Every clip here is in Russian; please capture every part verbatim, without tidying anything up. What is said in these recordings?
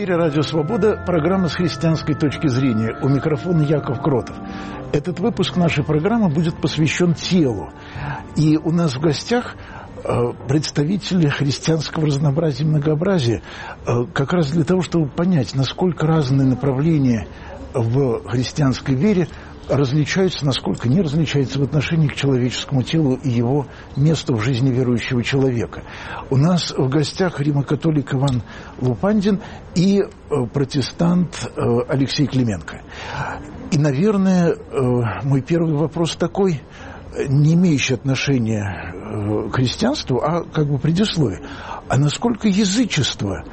эфире «Радио Свобода», программа «С христианской точки зрения». У микрофона Яков Кротов. Этот выпуск нашей программы будет посвящен телу. И у нас в гостях представители христианского разнообразия и многообразия, как раз для того, чтобы понять, насколько разные направления в христианской вере различаются, насколько не различаются в отношении к человеческому телу и его месту в жизни верующего человека. У нас в гостях римокатолик Иван Лупандин и протестант Алексей Клименко. И, наверное, мой первый вопрос такой, не имеющий отношения к христианству, а как бы предисловие. А насколько язычество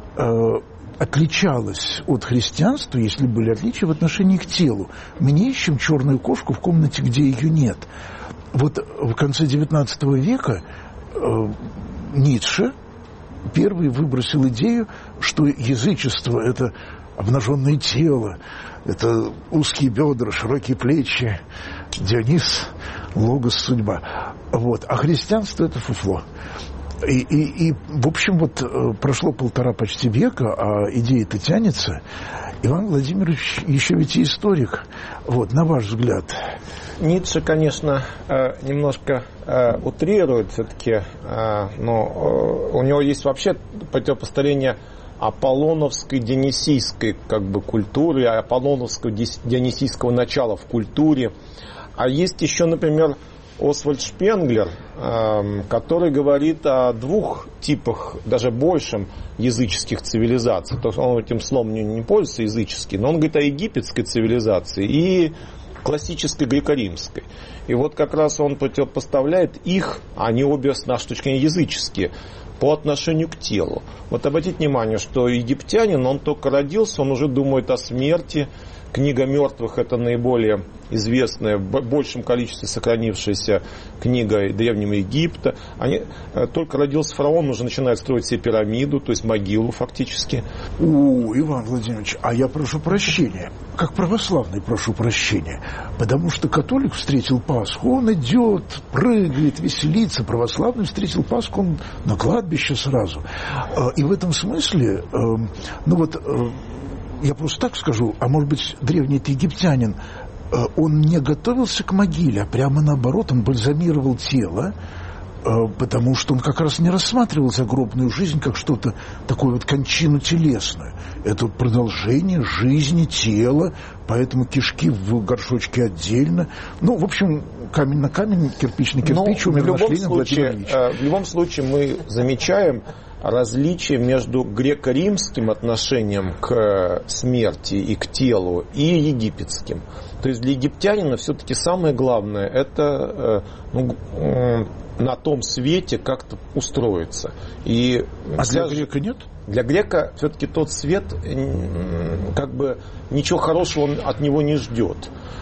отличалось от христианства, если были отличия в отношении к телу? Мы не ищем черную кошку в комнате, где ее нет. Вот в конце девятнадцатого века э, Ницше первый выбросил идею, что язычество – это обнаженное тело, это узкие бедра, широкие плечи, Дионис, логос, судьба. Вот. А христианство – это фуфло. И, и, и, в общем, вот прошло полтора почти века, а идея-то тянется. Иван Владимирович еще ведь и историк. Вот, на ваш взгляд. Ницше, конечно, немножко утрирует все-таки, но у него есть вообще противопоставление аполлоновской дионисийской как бы культуры, аполлоновского дионисийского начала в культуре. А есть еще, например, Освальд Шпенглер, который говорит о двух типах, даже большем, языческих цивилизаций. То есть он этим словом не, не пользуется, языческий, но он говорит о египетской цивилизации и классической греко-римской. И вот как раз он противопоставляет их, они обе с нашей точки зрения языческие, по отношению к телу. Вот обратите внимание, что египтянин, он только родился, он уже думает о смерти. Книга мертвых – это наиболее известная, в большем количестве сохранившаяся книга Древнего Египта. Они, только родился фараон, уже начинает строить себе пирамиду, то есть могилу фактически. О, Иван Владимирович, а я прошу прощения, как православный прошу прощения, потому что католик встретил Пасху, он идет, прыгает, веселится, православный встретил Пасху, он на кладбище сразу. И в этом смысле, ну вот... Я просто так скажу, а может быть, древний-то египтянин, он не готовился к могиле, а прямо наоборот, он бальзамировал тело, потому что он как раз не рассматривал загробную жизнь как что-то такое вот кончину телесную. Это продолжение жизни тела, поэтому кишки в горшочке отдельно. Ну, в общем, камень на камень, кирпич на кирпич, умер наш Ленин, Владимир Ильич. В любом случае мы замечаем различие между греко-римским отношением к смерти и к телу и египетским. То есть для египтянина все-таки самое главное – это ну, на том свете как-то устроиться. И а для грека нет? Для грека все-таки тот свет, как бы ничего хорошего он от него не ждет.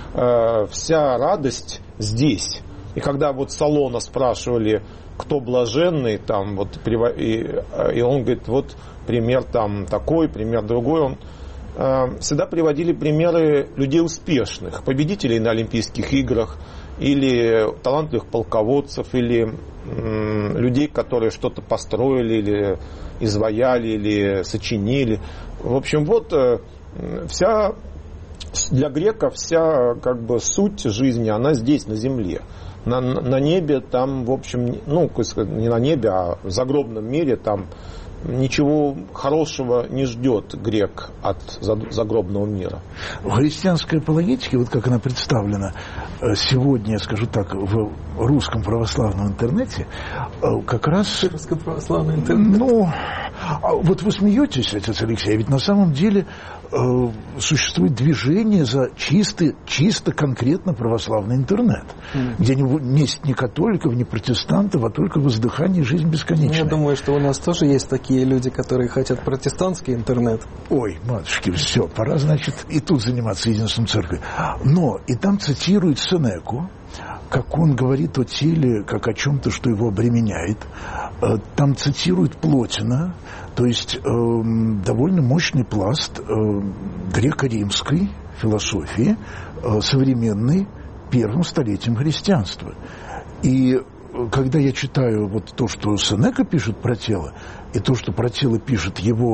Вся радость здесь. И когда вот Солона спрашивали, кто блаженный, там, вот, и, и он говорит, вот пример там такой, пример другой, он э, всегда приводили примеры людей успешных, победителей на Олимпийских играх, или талантливых полководцев, или э, людей, которые что-то построили, или изваяли, или сочинили. В общем, вот э, вся, для грека вся как бы суть жизни, она здесь, на земле. На, на небе там, в общем, ну, не на небе, а в загробном мире там ничего хорошего не ждет грек от загробного мира. В христианской апологетике, вот как она представлена сегодня, я скажу так, в русском православном интернете, как раз... Русском православном интернете? Ну, вот вы смеетесь, отец Алексей, ведь на самом деле существует движение за чисто, чисто конкретно православный интернет, mm. где не, нет ни католиков, ни протестантов, а только воздыхание и жизнь бесконечная. Я думаю, что у нас тоже есть такие люди, которые хотят протестантский интернет. Ой, матушки, все, пора, значит, и тут заниматься единством церкви. Но и там цитирует Сенеку, как он говорит о теле, как о чем-то, что его обременяет. Там цитирует Плотина, то есть э, довольно мощный пласт э, греко-римской философии, э, современной первым столетием христианства. И когда я читаю вот то, что Сенека пишет про тело, и то, что про тело пишет его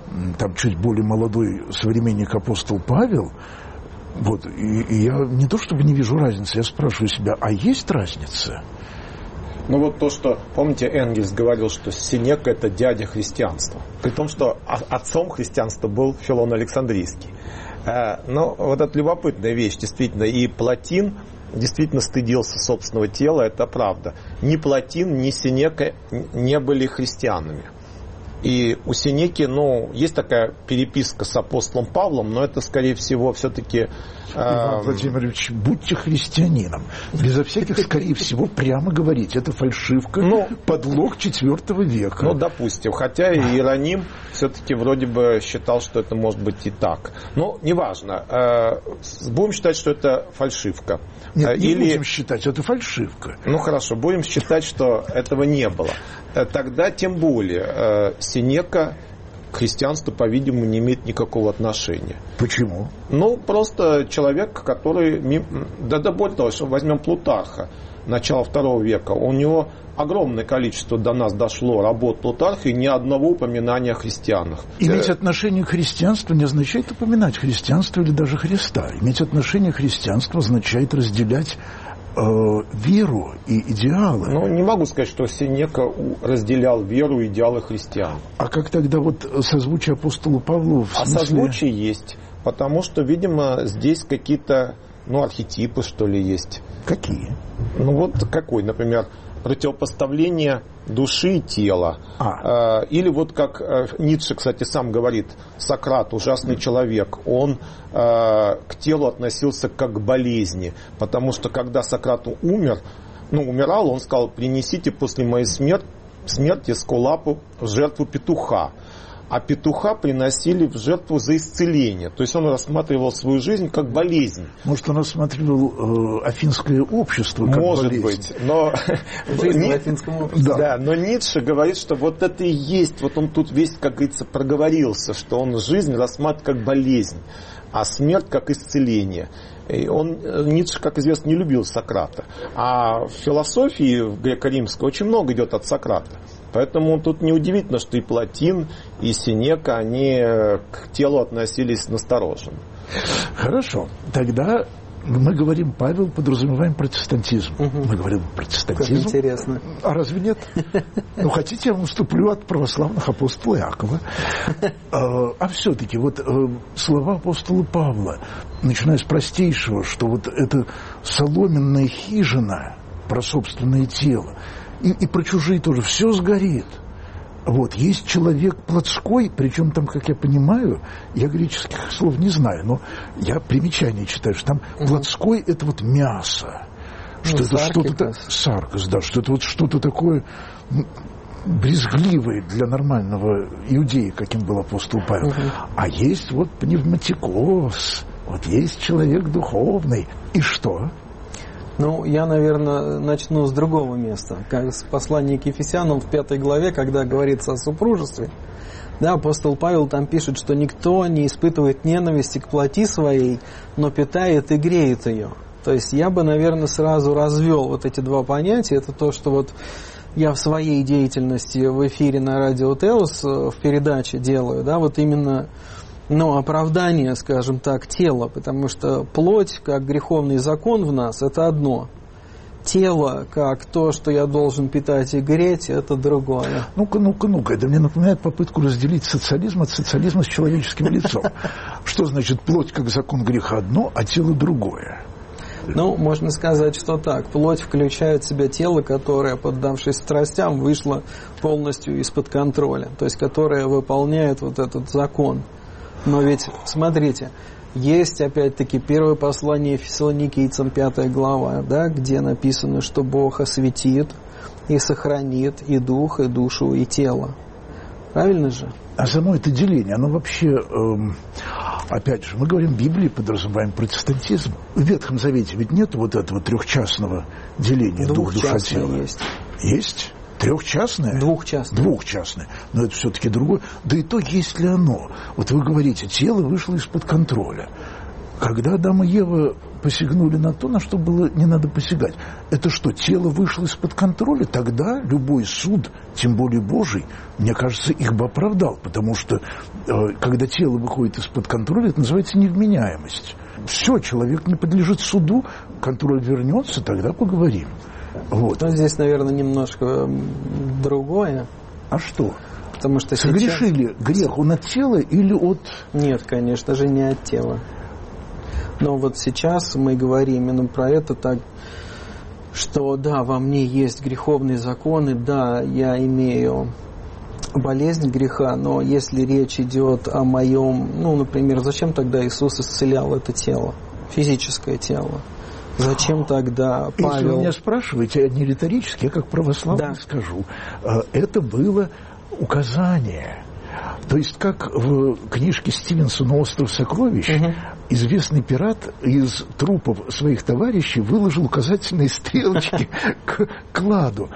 там чуть более молодой современник апостол Павел. Вот, и, и я не то чтобы не вижу разницы, я спрашиваю себя, а есть разница? Ну вот то, что, помните, Энгельс говорил, что Сенека – это дядя христианства. При том, что отцом христианства был Филон Александрийский. Но вот это любопытная вещь, действительно. И Плотин действительно стыдился собственного тела, это правда. Ни Плотин, ни Сенека не были христианами. И у Сенеки, ну, есть такая переписка с апостолом Павлом, но это, скорее всего, все-таки... Иван Владимирович, будьте христианином. Безо всяких, скорее всего, прямо говорить. Это фальшивка, ну, подлог четвертого века. Ну, допустим. Хотя и Иероним все-таки вроде бы считал, что это может быть и так. Но неважно. Будем считать, что это фальшивка. Нет, не Или... будем считать, это фальшивка. Ну, хорошо. Будем считать, что этого не было. Тогда тем более Сенека к христианству, по-видимому, не имеет никакого отношения. Почему? Ну, просто человек, который... Да, да, более того, что возьмем Плутарха, начала второго века. У него огромное количество до нас дошло работ Плутарха и ни одного упоминания о христианах. Иметь отношение к христианству не означает упоминать христианство или даже Христа. Иметь отношение к христианству означает разделять веру и идеалы. Ну, не могу сказать, что Сенека разделял веру и идеалы христиан. А как тогда вот созвучие апостолу Павлу? В смысле... А созвучие есть, потому что, видимо, здесь какие-то, ну, архетипы, что ли, есть. Какие? Ну, вот какой, например, противопоставление души и тела. А. Или вот как Ницше, кстати, сам говорит, Сократ, ужасный человек, он к телу относился как к болезни, потому что когда Сократ умер, ну, умирал, он сказал: принесите после моей смерти, смерти Эскулапу в жертву петуха. А петуха приносили в жертву за исцеление. То есть он рассматривал свою жизнь как болезнь. Может, он рассматривал э, афинское общество как Может болезнь. быть, но... Жизнь в афинском обществе. Да, но Ницше говорит, что вот это и есть, вот он тут весь, как говорится, проговорился, что он жизнь рассматривает как болезнь, а смерть как исцеление. И он, Ницше, как известно, не любил Сократа. А в философии в греко-римской очень много идет от Сократа. Поэтому тут неудивительно, что и Плотин, и Сенека, они к телу относились настороженно. Хорошо. Тогда мы говорим, Павел, подразумеваем протестантизм. Угу. Мы говорим протестантизм. Как интересно. А разве нет? Ну, хотите, я вам уступлю от православных апостола Иакова. А все-таки вот слова апостола Павла, начиная с простейшего, что вот это соломенная хижина про собственное тело, И, и про чужие тоже. Все сгорит. Вот. Есть человек плотской, причем там, как я понимаю, я греческих слов не знаю, но я примечание читаю, что там угу. плотской – это вот мясо. Что ну, это что-то... Саркос, да. Что это вот что-то такое брезгливое для нормального иудея, каким был апостол Павел. Угу. А есть вот пневматикос, вот есть человек духовный. И что? Ну, я, наверное, начну с другого места. Как с послания к Ефесянам в пятой главе, когда говорится о супружестве. Да, апостол Павел там пишет, что никто не испытывает ненависти к плоти своей, но питает и греет ее. То есть я бы, наверное, сразу развел вот эти два понятия. Это то, что вот я в своей деятельности в эфире на радио Теос в передаче делаю, да, вот именно... Но оправдание, скажем так, тела, потому что плоть, как греховный закон в нас, это одно. Тело, как то, что я должен питать и греть, это другое. Ну-ка, ну-ка, ну-ка. Это мне напоминает попытку разделить социализм от социализма с человеческим лицом. Что значит плоть, как закон греха, одно, а тело другое? Ну, можно сказать, что так. Плоть включает в себя тело, которое, поддавшись страстям, вышло полностью из-под контроля. То есть, которое выполняет вот этот закон. Но ведь, смотрите, есть, опять-таки, первое послание Фессалоникийцам, пятая глава, да, где написано, что Бог осветит и сохранит и дух, и душу, и тело. Правильно же? А само это деление, оно вообще, эм, опять же, мы говорим Библии, подразумеваем протестантизм. В Ветхом Завете ведь нет вот этого трехчастного деления дух, душа, тело. Есть. Есть? Трехчастное? Двухчастное. Двухчастное. Но это все-таки другое. Да и то, есть ли оно. Вот вы говорите, тело вышло из-под контроля. Когда Адам и Ева посягнули на то, на что было не надо посягать. Это что, тело вышло из-под контроля? Тогда любой суд, тем более Божий, мне кажется, их бы оправдал. Потому что, э, когда тело выходит из-под контроля, это называется невменяемость. Все, человек не подлежит суду, контроль вернется, тогда поговорим. Вот. Но здесь, наверное, немножко другое. А что? Потому что согрешили сейчас... грех, он от тела или от... Нет, конечно же, не от тела. Но вот сейчас мы говорим именно про это так, что да, во мне есть греховные законы, да, я имею болезнь греха, но если речь идет о моем, ну, например, зачем тогда Иисус исцелял это тело, физическое тело? Зачем тогда Павел... Если вы меня спрашиваете, а не риторически, я как православный да. скажу, это было указание. То есть, как в книжке Стивенсона «Остров сокровищ», угу. известный пират из трупов своих товарищей выложил указательные стрелочки к кладу.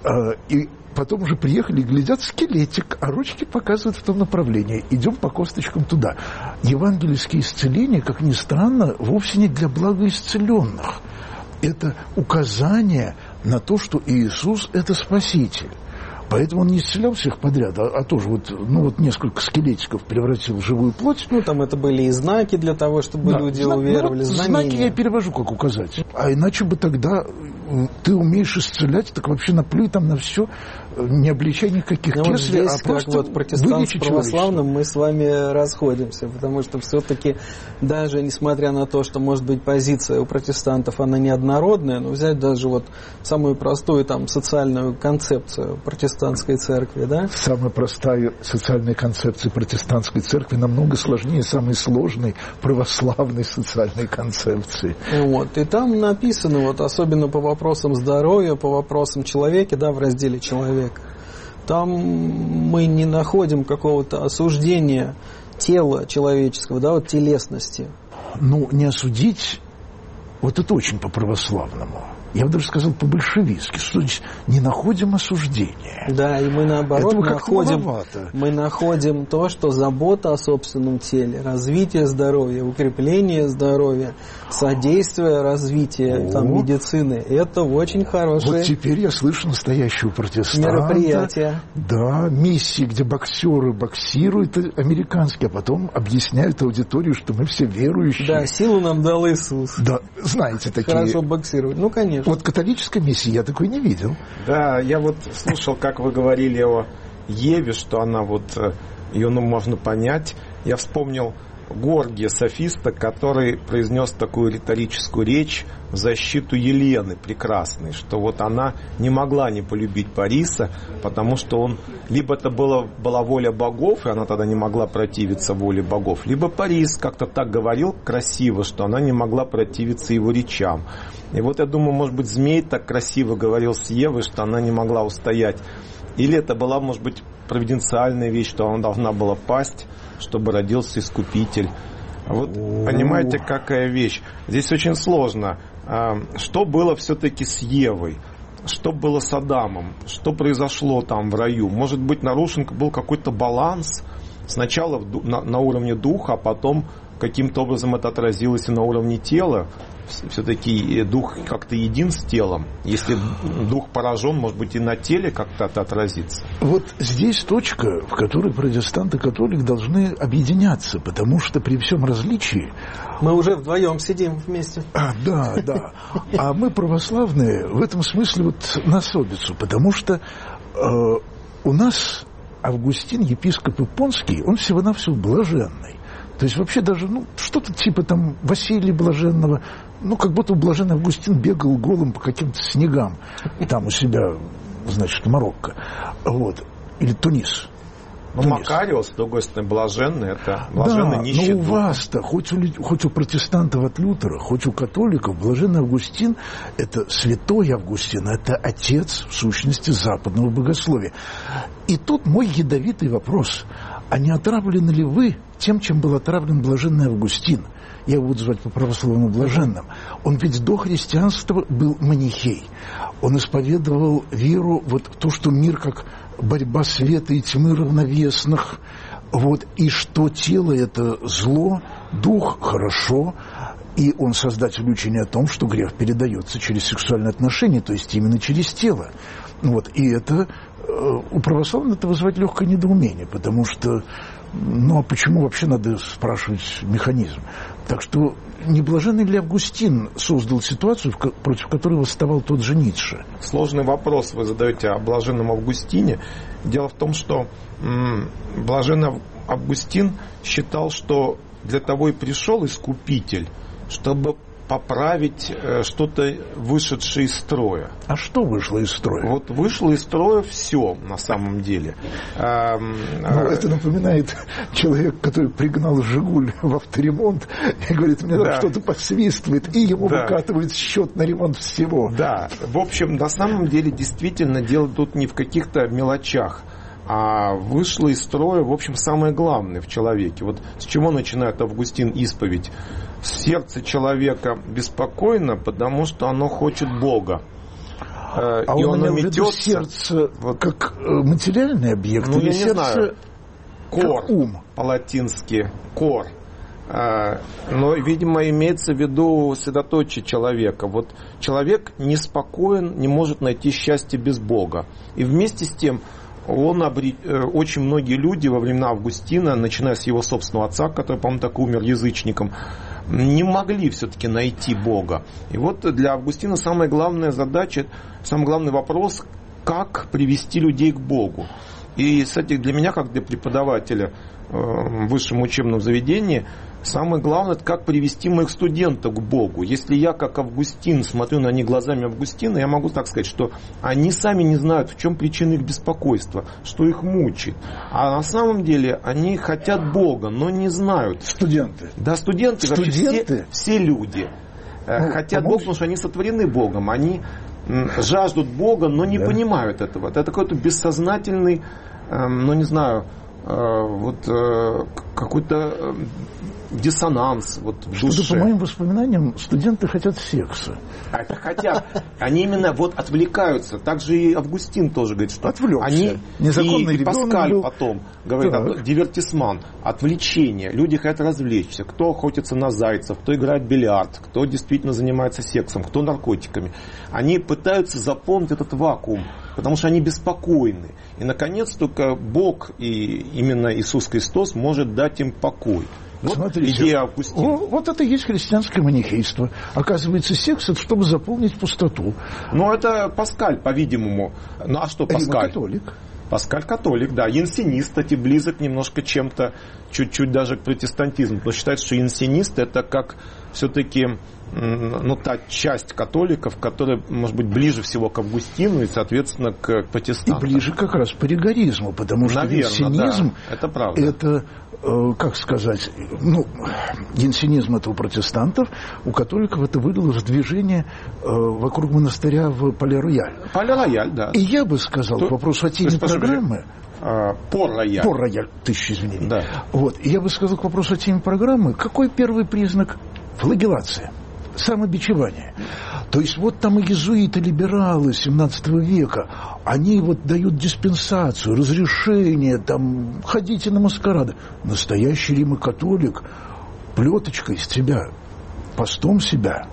И потом уже приехали, глядят, скелетик, а ручки показывают в том направлении. Идем по косточкам туда. Евангельские исцеления, как ни странно, вовсе не для блага исцеленных. Это указание на то, что Иисус – это Спаситель. Поэтому он не исцелял всех подряд, а, а тоже вот, ну, вот несколько скелетиков превратил в живую плоть. Ну, там это были и знаки для того, чтобы да, люди знак, уверовали. Ну, вот знаки я перевожу как указатель. А иначе бы тогда ты умеешь исцелять, так вообще наплюй там на все, не обличай никаких ну, кеслей, вот здесь, а просто как вот протестант с православным мы с вами расходимся, потому что все-таки даже несмотря на то, что может быть позиция у протестантов, она неоднородная, но взять даже вот самую простую там социальную концепцию протестантской церкви, да? Самая простая социальная концепция протестантской церкви намного сложнее самой сложной православной социальной концепции. Вот, и там написано, вот особенно по вопросам здоровья, по вопросам человека, да, в разделе «Человек», там мы не находим какого-то осуждения тела человеческого, да, вот телесности. Ну, не осудить, вот это очень по-православному. Я бы даже сказал по-большевистски, что значит не находим осуждения. Да, и мы наоборот находим, мы находим то, что забота о собственном теле, развитие здоровья, укрепление здоровья, содействие развитию там, медицины, это очень хорошее Вот теперь я слышу настоящего протестанта. Мероприятие. Да, миссии, где боксеры боксируют американские, а потом объясняют аудиторию, что мы все верующие. Да, силу нам дал Иисус. Да, знаете такие. Хорошо боксировать, ну конечно. Вот католической миссии я такой не видел. Да, я вот слушал, как вы говорили о Еве, что она вот, ее ну, можно понять. Я вспомнил Горгия, софиста, который произнес такую риторическую речь в защиту Елены прекрасной, что вот она не могла не полюбить Париса, потому что он, либо это было, была воля богов, и она тогда не могла противиться воле богов, либо Парис как-то так говорил красиво, что она не могла противиться его речам. И вот я думаю, может быть, змей так красиво говорил с Евой, что она не могла устоять. Или это была, может быть, провиденциальная вещь, что она должна была пасть, чтобы родился Искупитель. Вот понимаете, какая вещь. Здесь очень сложно. Что было все-таки с Евой? Что было с Адамом? Что произошло там в раю? Может быть, нарушен был какой-то баланс? Сначала на, на уровне духа, а потом каким-то образом это отразилось и на уровне тела. Все-таки дух как-то един с телом. Если дух поражен, может быть, и на теле как-то это отразится. Вот здесь точка, в которой протестант и католик должны объединяться, потому что при всем различии... Мы уже вдвоем сидим вместе. А, да, да. А мы, православные, в этом смысле вот на особицу, потому что э, у нас Августин, епископ Ипонский, он всего-навсего блаженный. То есть вообще даже, ну, что-то типа там Василия Блаженного, ну, как будто Блаженный Августин бегал голым по каким-то снегам там у себя, значит, Марокко. Вот. Или Тунис. Ну, Макариос, с другой стороны, блаженный, это блаженный да, нищий. Но у вас-то, хоть у, хоть у протестантов от Лютера, хоть у католиков, Блаженный Августин – это святой Августин, это отец, в сущности, западного богословия. И тут мой ядовитый вопрос. А не отравлены ли вы тем, чем был отравлен Блаженный Августин? Я его буду звать по-православному блаженным. Он ведь до христианства был манихей. Он исповедовал веру, вот то, что мир как борьба света и тьмы равновесных, вот, и что тело – это зло, дух – хорошо, И он создатель учения о том, что грех передается через сексуальные отношения, то есть именно через тело. Вот. И это у православных это вызывает легкое недоумение, потому что, ну а почему вообще надо спрашивать механизм? Так что не блаженный ли Августин создал ситуацию, против которой восставал тот же Ницше? Сложный вопрос вы задаете о блаженном Августине. Дело в том, что м, блаженный Августин считал, что для того и пришел Искупитель, чтобы поправить э, что-то вышедшее из строя. А что вышло из строя? Вот вышло из строя все на самом деле. А, ну, а... Это напоминает человек, который пригнал «Жигуль» в авторемонт и говорит, мне да. что-то подсвистывает, и ему да. выкатывает счет на ремонт всего. Да, в общем, на самом деле действительно дело тут не в каких-то мелочах, а вышло из строя, в общем, самое главное в человеке. Вот с чего начинает Августин исповедь? Сердце человека беспокойно, потому что оно хочет Бога. А и он имел в виду сердце вот, как материальный объект? Ну, или я не сердце знаю. Кор, ум? По-латински кор. Но, видимо, имеется в виду средоточие человека. Вот человек неспокоен, не может найти счастье без Бога. И вместе с тем он обрет... очень многие люди во времена Августина, начиная с его собственного отца, который, по-моему, так умер язычником, не могли все-таки найти Бога. И вот для Августина самая главная задача, самый главный вопрос, как привести людей к Богу. И, кстати, для меня, как для преподавателя в высшем учебном заведении, самое главное, это как привести моих студентов к Богу. Если я, как Августин, смотрю на них глазами Августина, я могу так сказать, что они сами не знают, в чем причина их беспокойства, что их мучает. А на самом деле они хотят Бога, но не знают. Студенты. Да, студенты, студенты? Вообще все, все люди ну, хотят Бога, потому что они сотворены Богом. Они жаждут Бога, но не да. понимают этого. Это какой-то бессознательный, ну не знаю, вот какой-то диссонанс вот в душе. Что-то, по моим воспоминаниям, студенты хотят секса. А это хотят. Они именно вот отвлекаются. Также и Августин тоже говорит, что отвлекся. Они Незаконный и, и Паскаль был... потом говорит, так. дивертисман, отвлечение. Люди хотят развлечься. Кто охотится на зайцев, кто играет в бильярд, кто действительно занимается сексом, кто наркотиками. Они пытаются заполнить этот вакуум, потому что они беспокойны. И, наконец, только Бог и именно Иисус Христос может дать им покой. Вот смотрите, идея Августина. Вот, вот это и есть христианское манихейство. Оказывается, секс это чтобы заполнить пустоту. Ну, это Паскаль, по-видимому. Ну, а что Паскаль? Римо-католик. Паскаль католик, да. Янсенист, кстати, близок немножко чем-то, чуть-чуть даже к протестантизму. Но считается, что янсенист это как все-таки ну, та часть католиков, которая, может быть, ближе всего к Августину и, соответственно, к протестантам. И ближе как раз к паригоризму, потому что наверное, янсенизм да, это правда. Это, э, как сказать, ну, янсенизм это у протестантов, у католиков это вылилось в движение э, вокруг монастыря в Пале-Рояль. Пале-Рояль, да. И я бы сказал, То, к вопросу о теме программы... Пор-Рояль. Пор-Рояль, тысяча извинений. Да. Вот. И я бы сказал к вопросу о теме программы, какой первый признак? Флагеллация. Самобичевание. То есть вот там и иезуиты, либералы семнадцатого века, они вот дают диспенсацию, разрешение, там, ходите на маскарады. Настоящий римо-католик плеточкой из себя, постом себя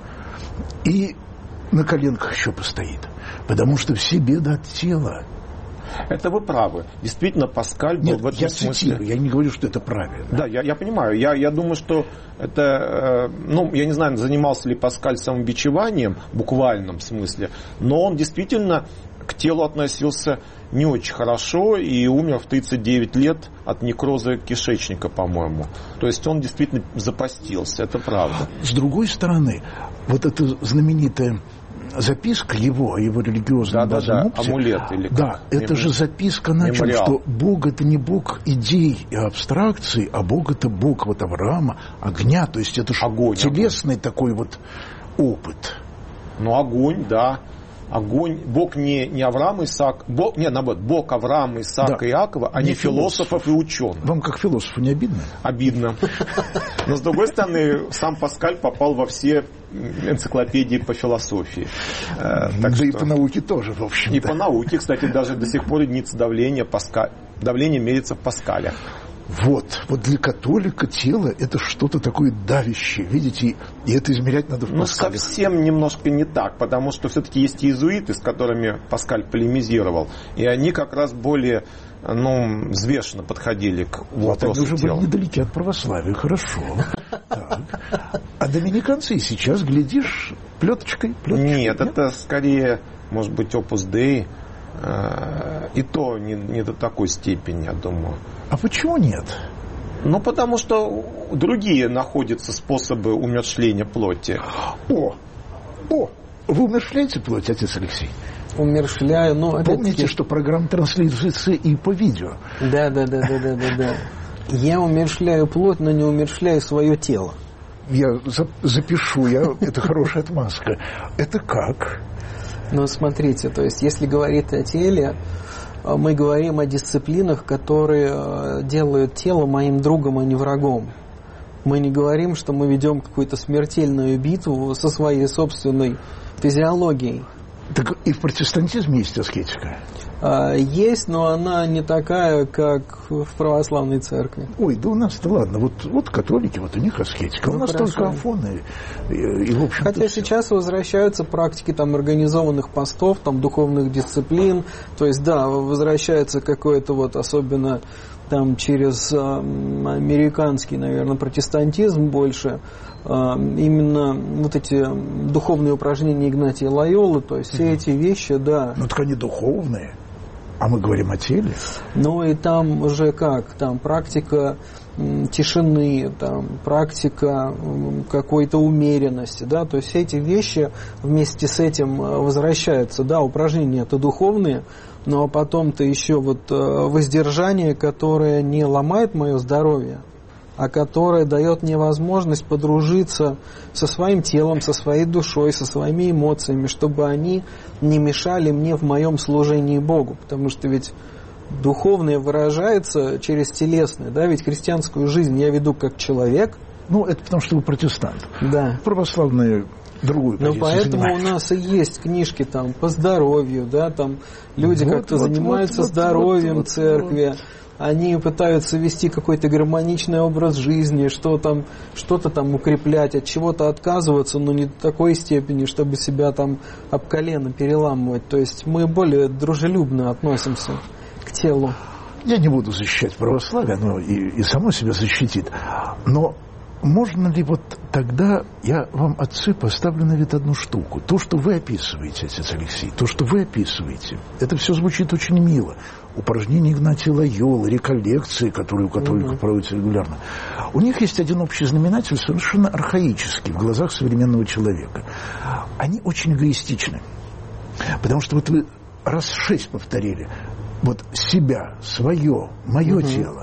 и на коленках еще постоит. Потому что все беды от тела. Это вы правы. Действительно, Паскаль был Нет, в этом я смысле... цитирую, я не говорю, что это правильно. Да, я, я понимаю. Я, я думаю, что это... Э, ну, я не знаю, занимался ли Паскаль самобичеванием в буквальном смысле, но он действительно к телу относился не очень хорошо и умер в тридцать девять лет от некроза кишечника, по-моему. То есть он действительно запастился, это правда. С другой стороны, вот эта знаменитая записка его, о его религиозном да, да, да. опыте, амулет или как? Да, это же записка на чем, что Бог это не Бог идей и абстракций, а Бог это Бог вот Авраама, огня, то есть это же телесный огонь. Такой вот опыт. Ну, огонь, да. Огонь, Бог не, не Авраам, Исаак, Бог, не, наоборот, Бог Авраама, Исаака да. и Иакова, а не, не философов и ученых. Вам как философу не обидно? Обидно. Но с другой стороны, сам Паскаль попал во все энциклопедии по философии. Так да что... и по науке тоже, в общем-то. И по науке, кстати, даже до сих пор единица давления, Паскаль, давление мерится в паскалях. Вот, вот для католика тело – это что-то такое давящее, видите, и это измерять надо в Паскале. Ну, совсем немножко не так, потому что все-таки есть иезуиты, с которыми Паскаль полемизировал, и они как раз более, ну, взвешенно подходили к вопросу вот, они уже тела. были недалеки от православия, хорошо. А доминиканцы и сейчас, глядишь, плеточкой? Нет, это скорее, может быть, опус Dei. И то не, не до такой степени, я думаю. А почему нет? Ну, потому что другие находятся способы умерщвления плоти. О, о, вы умерщвляете плоть, отец Алексей? Умерщвляю, но... Помните, что программа транслируется и по видео? Да, да, да, да, да, да, да. Я умерщвляю плоть, но не умерщвляю свое тело. Я запишу, я, это хорошая отмазка. Это как? Ну, смотрите, то есть, если говорить о теле, мы говорим о дисциплинах, которые делают тело моим другом, а не врагом. Мы не говорим, что мы ведем какую-то смертельную битву со своей собственной физиологией. Так и в протестантизме есть аскетика? Есть, но она не такая, как в православной церкви. Ой, да у нас-то ладно, вот, вот католики, вот у них аскетика, ну, у нас хорошо. Только афоны. И, и, в общем-то, хотя все. Сейчас возвращаются практики там, организованных постов, там, духовных дисциплин, то есть, да, возвращается какое-то вот особенно там через э, американский, наверное, протестантизм больше, э, именно вот эти духовные упражнения Игнатия Лойолы, то есть все эти вещи, да. Ну, так они духовные, а мы говорим о теле. Ну, и там уже как, там практика м, тишины, там практика м, какой-то умеренности, да, то есть все эти вещи вместе с этим возвращаются, да, упражнения это духовные, но потом-то еще вот воздержание, которое не ломает мое здоровье, а которое дает мне возможность подружиться со своим телом, со своей душой, со своими эмоциями, чтобы они не мешали мне в моем служении Богу. Потому что ведь духовное выражается через телесное, да, ведь христианскую жизнь я веду как человек. Ну, это потому что вы протестант. Да. Православные другую позицию Ну, поэтому занимают. у нас и есть книжки там по здоровью, да, там люди вот, как-то вот, занимаются вот, здоровьем вот, вот, церкви. Вот. Они пытаются вести какой-то гармоничный образ жизни, что там, что-то там укреплять, от чего-то отказываться, но не до такой степени, чтобы себя там об колено переламывать. То есть мы более дружелюбно относимся к телу. Я не буду защищать православие, оно и, и само себя защитит. Но можно ли вот тогда, я вам, отцы, поставлю на вид одну штуку. То, что вы описываете, отец Алексей, то, что вы описываете, это все звучит очень мило. Упражнения Игнатия Лойолы, реколлекции, которые у католиков mm-hmm. проводятся регулярно. У них есть один общий знаменатель, совершенно архаический в глазах современного человека. Они очень эгоистичны. Потому что вот вы раз шесть повторили. Вот себя, свое, мое mm-hmm. тело.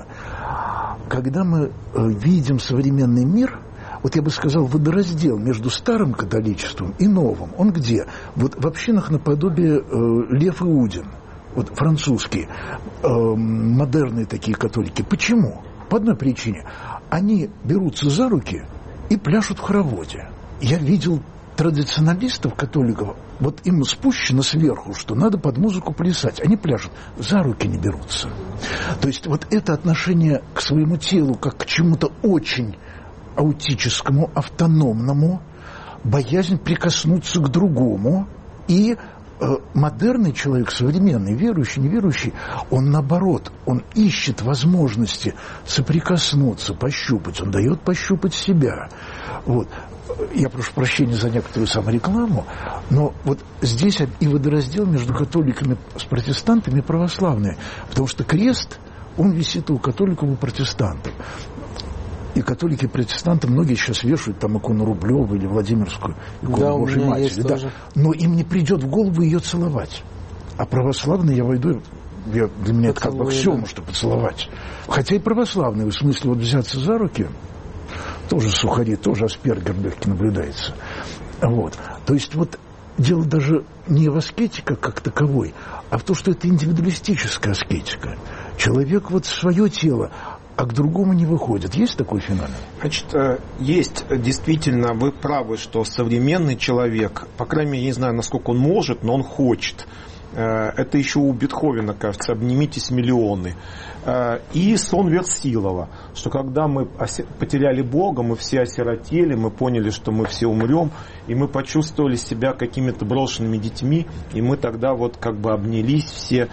Когда мы видим современный мир, вот я бы сказал, водораздел между старым католичеством и новым, он где? Вот в общинах наподобие э, Лев Иудин, вот французские, э, модерные такие католики. Почему? По одной причине. Они берутся за руки и пляшут в хороводе. Я видел традиционалистов, католиков, вот им спущено сверху, что надо под музыку плясать. Они пляшут, за руки не берутся. То есть вот это отношение к своему телу как к чему-то очень аутическому, автономному, боязнь прикоснуться к другому. И э, модерный человек, современный, верующий, неверующий, он наоборот, он ищет возможности соприкоснуться, пощупать. Он дает пощупать себя. Вот. Я прошу прощения за некоторую саморекламу, но вот здесь и водораздел между католиками с протестантами и православными, потому что крест, он висит у католиков и у протестантов. И католики и протестанты многие сейчас вешают там икону Рублева или Владимирскую икону да, Божьей Матери. Да. Но им не придет в голову ее целовать. А православные, я войду, я, для меня это как бы аксиома, да. Что поцеловать. Хотя и православные, в смысле вот взяться за руки, тоже сухари, тоже аспергер легкий наблюдается. Вот. То есть вот дело даже не в аскетике как таковой, а в том, что это индивидуалистическая аскетика. Человек вот свое тело, а к другому не выходит. Есть такой феномен? Значит, есть действительно, вы правы, что современный человек, по крайней мере, я не знаю, насколько он может, но он хочет Это еще у Бетховена, кажется, «Обнимитесь, миллионы». И сон Версилова, что когда мы потеряли Бога, мы все осиротели, мы поняли, что мы все умрем, и мы почувствовали себя какими-то брошенными детьми, и мы тогда вот как бы обнялись все.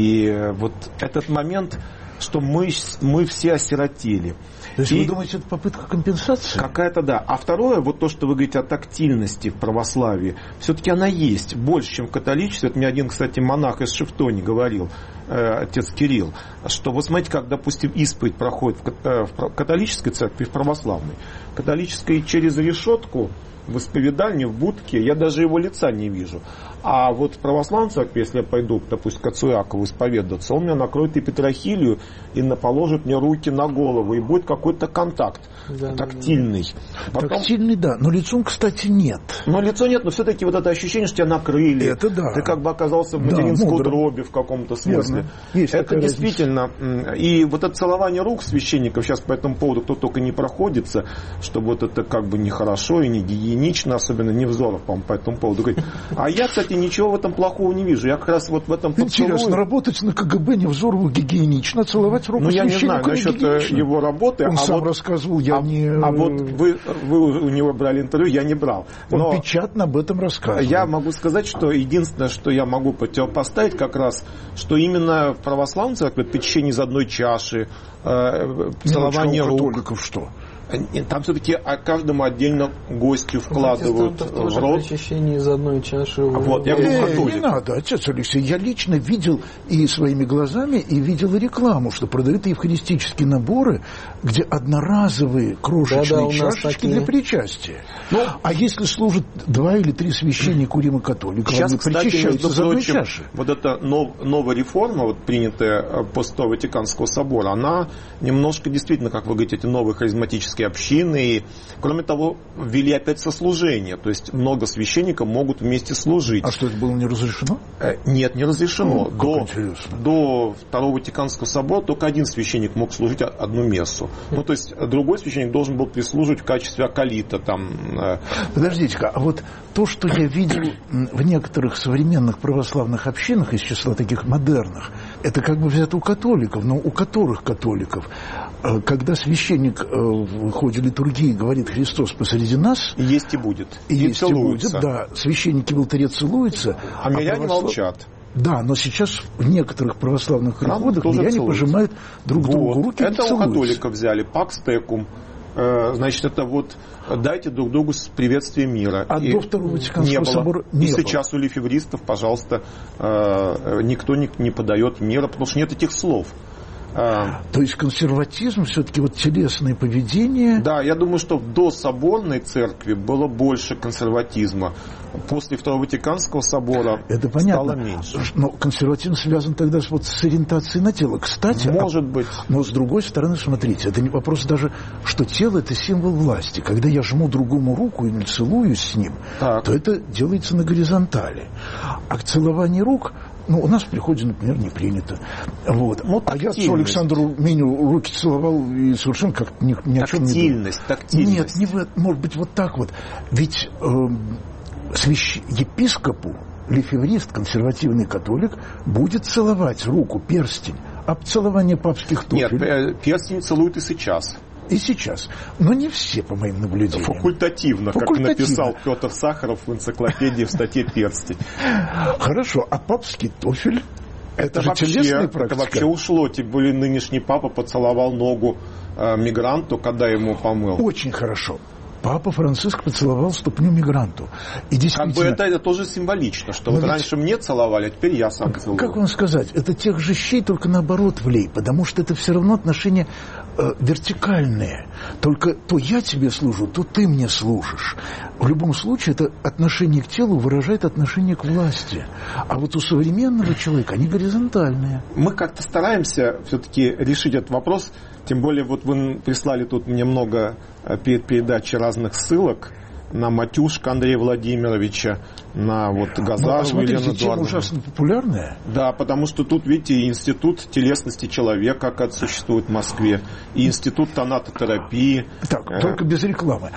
И вот этот момент, что мы, мы все осиротели. То есть и вы думаете, это попытка компенсации? Какая-то, да. А второе, вот то, что вы говорите о тактильности в православии, все-таки она есть больше, чем в католичестве. Это мне один, кстати, монах из Шифтони говорил, э, отец Кирилл, что вот смотрите, как, допустим, исповедь проходит в, э, в католической церкви, в православной. Католической через решетку в исповедальне, в будке, я даже его лица не вижу. А вот в православной церкви, если я пойду, допустим, к отцу Иакову исповедоваться, он меня накроет и петрохилию, и положит мне руки на голову, и будет какой-то контакт да, тактильный. Да, да. Потом... Тактильный, да, но лицом, кстати, нет. Но лицо нет, но все-таки вот это ощущение, что тебя накрыли. Это да. Ты как бы оказался в материнской да, утробе в каком-то смысле. Есть это действительно. Разница. И вот это целование рук священников, сейчас по этому поводу кто только не проходится, что вот это как бы нехорошо и не гигиенично, особенно Невзоров, по-моему, по этому поводу говорит. А я, кстати, ничего в этом плохого не вижу. Я как раз вот в этом поцелую... Интересно, работать на КГБ Невзорову гигиенично, целовать руку ну, священника я не знаю насчет его работы. Он а сам вот, рассказывал, я а, не... А вот вы, вы у него брали интервью, я не брал. Но он печатно об этом рассказывал. Я могу сказать, что единственное, что я могу противопоставить как раз, что именно в православной церкви печенье из одной чаши, э, целование рук. Католиков что? Там все-таки каждому отдельно гостю вкладывают в рот. Причащение из одной чаши. Вот, я говорю, католик. Не надо, отец Алексей. Я лично видел и своими глазами, и видел рекламу, что продают евхаристические наборы, где одноразовые крошечные да, да, чашечки такие... для причастия. Ну, а если служат два или три священника у Римо-католиков, сейчас, они кстати, причащаются из одной чаши. Вот эта нов, новая реформа, вот, принятая после Ватиканского собора, она немножко действительно, как вы говорите, эти новые харизматические общины. И, кроме того, ввели опять сослужение. То есть много священников могут вместе служить. А что, это было не разрешено? Нет, не разрешено. О, до, до Второго Ватиканского собора только один священник мог служить одну мессу. Ну, то есть другой священник должен был прислуживать в качестве аколита. Там. Подождите-ка, а вот то, что я видел в некоторых современных православных общинах из числа таких модерных, это как бы взято у католиков, но у которых католиков? Когда священник в ходе литургии говорит «Христос посреди нас», есть и будет, и, и есть целуется. И будет, да, священники в алтаре целуются, а миряне а православ... молчат. Да, но сейчас в некоторых православных приходах миряне пожимают друг вот. другу руки это и целуются. Это у католиков взяли, пакс текум. Значит, это вот дайте друг другу приветствие мира. А и до Второго Ватиканского собора не И было. сейчас у лефевристов, пожалуйста, никто не подает мира, потому что нет этих слов. То есть консерватизм, все-таки вот телесное поведение... Да, я думаю, что до соборной церкви было больше консерватизма. После Второго Ватиканского собора это понятно. Стало меньше. Но консерватизм связан тогда вот с ориентацией на тело. Кстати, может а, быть. Но с другой стороны, смотрите, это не вопрос даже, что тело – это символ власти. Когда я жму другому руку или целуюсь с ним, так. то это делается на горизонтали. А к целованию рук... Ну, у нас в приходе, например, не принято. Вот. Ну, а я отцу Александру Меню руки целовал и совершенно как ни, ни о чем не думал. Тактильность. Нет, не в, может быть, вот так вот. Ведь э, свящ... епископу, лефеврист, консервативный католик, будет целовать руку, перстень. А целование папских туфель... Нет, перстень целуют и сейчас. И сейчас. Но не все, по моим наблюдениям. Факультативно, Факультативно. как написал Петр Сахаров в энциклопедии в статье «Перстень». Хорошо, а папский тофель? Это, это, же вообще, это вообще ушло. Тем более нынешний папа поцеловал ногу э, мигранту, когда ему помыл. Очень хорошо. Папа Франциск поцеловал ступню мигранту. И действительно... Как бы это, это тоже символично, что вот ведь... раньше мне целовали, а теперь я сам целую. Как вам сказать, это тех же щей, только наоборот влей, потому что это все равно отношения э, вертикальные. Только то я тебе служу, то ты мне служишь. В любом случае, это отношение к телу выражает отношение к власти. А вот у современного человека они горизонтальные. Мы как-то стараемся все-таки решить этот вопрос. Тем более, вот вы прислали тут мне много перед передачей разных ссылок на Матюшка Андрея Владимировича, на вот Газарову, ну, а смотрите, Елену тема Эдуардовну. ужасно популярная. Да, потому что тут, видите, институт телесности человека, как существует в Москве, и институт тонатотерапии. Так, только без рекламы.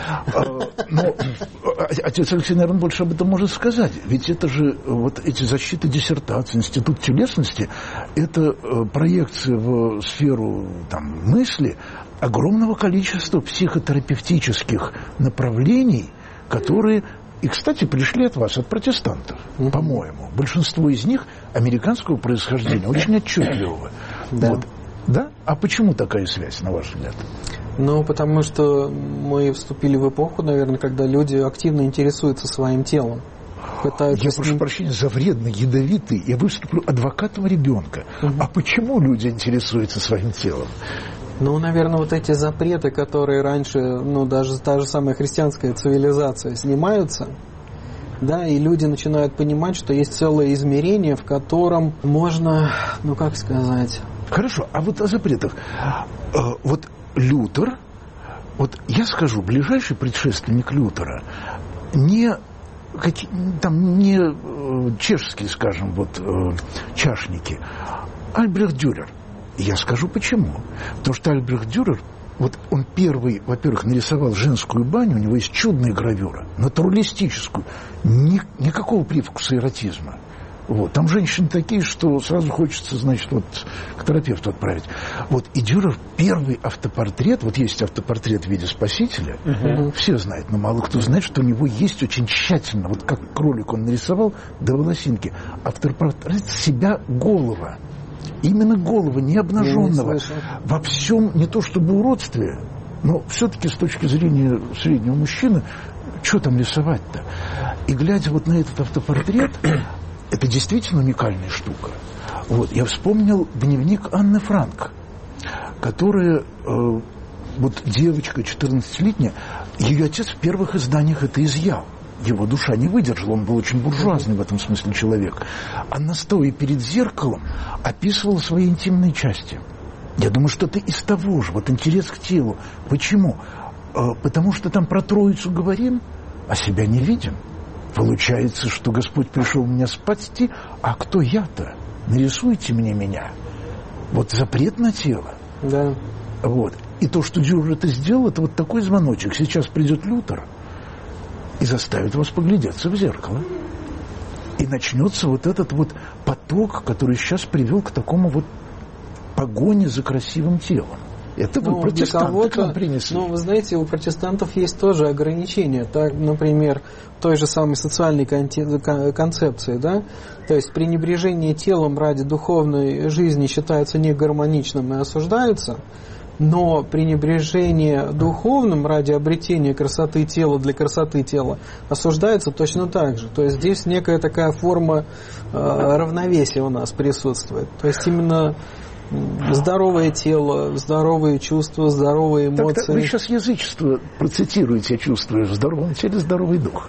Но отец Алексей, наверное, больше об этом может сказать. Ведь это же вот эти защиты диссертаций, институт телесности, это проекция в сферу там, мысли огромного количества психотерапевтических направлений, которые... И, кстати, пришли от вас, от протестантов, mm-hmm. по-моему. Большинство из них американского происхождения, очень отчетливого. Да. Вот. Да? А почему такая связь, на ваш взгляд? Ну, потому что мы вступили в эпоху, наверное, когда люди активно интересуются своим телом. Пытаются я с прошу ним... прощения за вредный, ядовитый. Я выступлю адвокатом ребенка. Mm-hmm. А почему люди интересуются своим телом? Ну, наверное, вот эти запреты, которые раньше, ну, даже та же самая христианская цивилизация, снимаются, да, и люди начинают понимать, что есть целое измерение, в котором можно, ну, как сказать... Хорошо, а вот о запретах. Вот Лютер, вот я скажу, ближайший предшественник Лютера, не, там, не чешские, скажем, вот, чашники, Альбрехт Дюрер. Я скажу почему. Потому что Альбрехт Дюрер, вот он первый, во-первых, нарисовал женскую баню, у него есть чудная гравюра, натуралистическую, ни, никакого привкуса эротизма. Вот. Там женщины такие, что сразу хочется, значит, вот к терапевту отправить. Вот. И Дюрер первый автопортрет, вот есть автопортрет в виде Спасителя, uh-huh. все знают, но мало кто знает, что у него есть очень тщательно, вот как кролик он нарисовал до волосинки, автопортрет себя голого. Именно голова, не обнаженного. Не во всем, не то чтобы уродстве, но все-таки с точки зрения среднего мужчины, что там рисовать-то? И глядя вот на этот автопортрет, это действительно уникальная штука. Вот, я вспомнил дневник Анны Франк, которая, э, вот девочка четырнадцатилетняя, ее отец в первых изданиях это изъял. Его душа не выдержала, он был очень буржуазный в этом смысле человек. Она, стоя перед зеркалом, описывала свои интимные части. Я думаю, что это из того же, вот интерес к телу. Почему? Потому что там про Троицу говорим, а себя не видим. Получается, что Господь пришел меня спасти, а кто я-то? Нарисуйте мне меня. Вот запрет на тело. Да. Вот. И то, что Дюрер это сделал, это вот такой звоночек. Сейчас придет Лютер и заставит вас поглядеться в зеркало. И начнется вот этот вот поток, который сейчас привел к такому вот погоне за красивым телом. Это вы, ну, протестанты, к нам принесли. Ну, вы знаете, у протестантов есть тоже ограничения. Так, например, той же самой социальной концепции, да? То есть пренебрежение телом ради духовной жизни считается негармоничным и осуждается. Но пренебрежение духовным ради обретения красоты тела для красоты тела осуждается точно так же. То есть здесь некая такая форма э, равновесия у нас присутствует. То есть именно здоровое тело, здоровые чувства, здоровые эмоции. Так, так, вы сейчас язычество процитируете, я чувствую, в здоровом теле здоровый дух.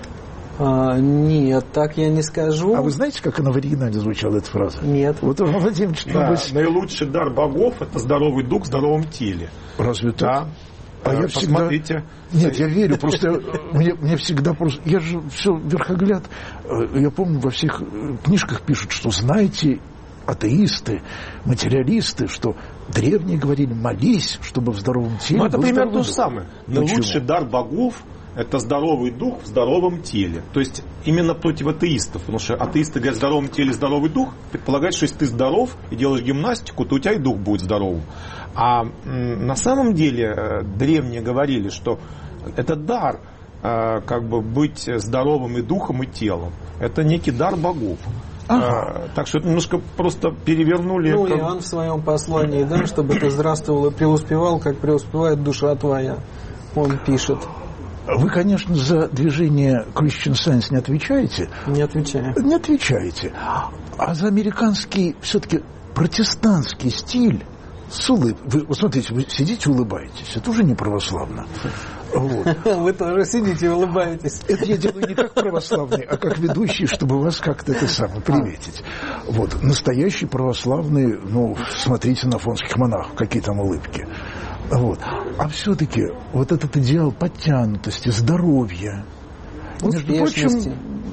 А, нет, так я не скажу. А вы знаете, как она в оригинале звучала, эта фраза? Нет. Вот Иван Владимирович, да, быть... наилучший дар богов – это здоровый дух в здоровом теле. Разве так? Да. А я Посмотрите. Всегда... Нет, я верю, просто мне, мне всегда просто... Я же все верхогляд. Я помню, во всех книжках пишут, что знаете, атеисты, материалисты, что древние говорили, молись, чтобы в здоровом теле Ну, это был примерно то дух. же самое. Наилучший дар богов – это здоровый дух в здоровом теле. То есть именно против атеистов. Потому что атеисты говорят, в здоровом теле здоровый дух, предполагает, что если ты здоров и делаешь гимнастику, то у тебя и дух будет здоровым. А м, на самом деле древние говорили, что это дар, э, как бы быть здоровым и духом, и телом. Это некий дар богов. Ага. Так что это немножко просто перевернули. Ну, как... Иоанн в своем послании, да, чтобы ты здравствовал и преуспевал, как преуспевает душа твоя. Он пишет. Вы, конечно, за движение Christian Science не отвечаете. Не отвечаю. Не отвечаете. А за американский, все-таки, протестантский стиль с улыбкой. Вы, вот смотрите, вы сидите и улыбаетесь. Это уже не православно. Вот. Вы тоже сидите и улыбаетесь. Это я делаю не как православный, а как ведущий, чтобы вас как-то это самое приветить. Вот. Настоящий православный, ну, смотрите на афонских монахов, какие там улыбки. Вот. А все-таки вот этот идеал подтянутости, здоровья, между прочим,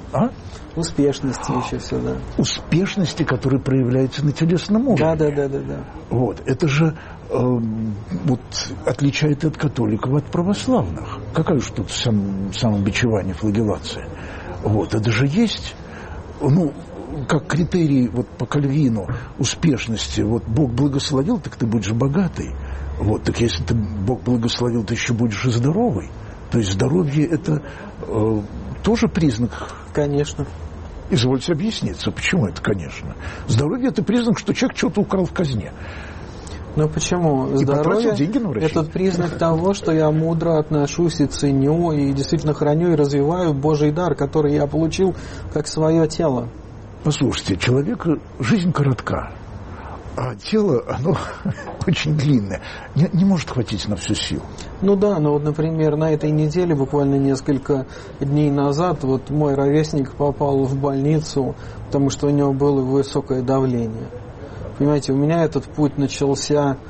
А? Успешности еще всегда. Успешности, которая проявляется на телесном уровне. Да, да, да, да, да. Вот. Это же э, вот, отличает от католиков от православных. Какая уж тут сам, самобичевание, флагеллация. Вот. Это же есть, ну, как критерий вот, по Кальвину успешности. Вот Бог благословил, так ты будешь богатый. Вот. Так если ты Бог благословил, ты еще будешь и здоровый. То есть здоровье это э, тоже признак. Конечно. Извольте объясниться, почему это, конечно. Здоровье – это признак, что человек что-то украл в казне. Ну почему? И Здоровье деньги на – это признак того, что я мудро отношусь и ценю, и действительно храню и развиваю Божий дар, который я получил как свое тело. Послушайте, человека жизнь коротка, а тело, оно очень длинное, не, не может хватить на всю силу. Ну да, но вот, например, на этой неделе, буквально несколько дней назад, вот мой ровесник попал в больницу, потому что у него было высокое давление. Понимаете, у меня этот путь начался,